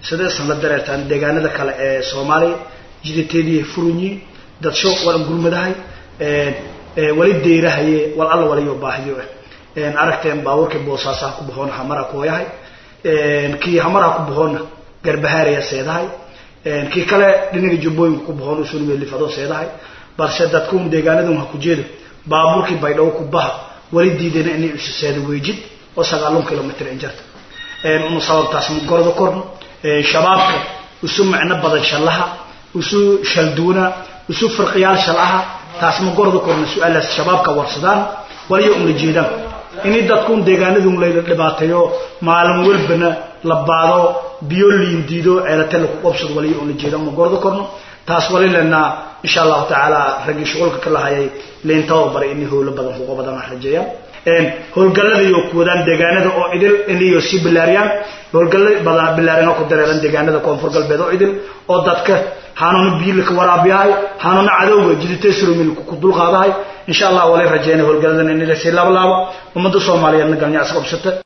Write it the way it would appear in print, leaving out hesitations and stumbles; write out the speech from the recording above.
sida sanad dareertaan deegaanada kale ee Soomaaliya jiditeedii furunyi dad soo waran gurmadahay wali deerahay wal alla waliyo baahiyo aragteen baawarka boosaasaha ku baxoon xamara ku yahay kii xamara ku baxoon garbahaariya seedahay kii kale dhinaga jubbooyin ku baxoon soo meel lifado seedahay balse dadku deegaanadu waxa ku jeedo baaburkii baydhabo ku bax wali diideen inay u seedo weejid oo 9 kilomitir injarta uu sababtaas mu gordo korno shabaabka usu macna badan shalaha usu shalduuna usu farqiyaal shalaha taas mu gordo korno su'aalaas shabaabka warsadaan waliyo um jeedaan inay dadku deegaanadu leeyda dhibaateeyo maalin walbana la baado biyo liin diido ceelata la ku qabsado waliyo um jeedaan mu gordo korno taas wali lana insha Allah ta'ala ragi shaqolka kala hayay leentaw bari in howlo badan ugu badan rajeeyaan howlgallada iyo kuwadaan deegaanada oo idil iniyo si bilaariyaan howlgallada badan bilaarina ku dareeran deegaanada koonfur galbeed oo idil oo dadka hanuun biil ka waraabiyahay hanuun cadawga jiditay surumil ku dul qaadahay insha Allah wali rajeeyaan howlgalladan in la si laabo ummadda Soomaaliyeed galnaa asqabsata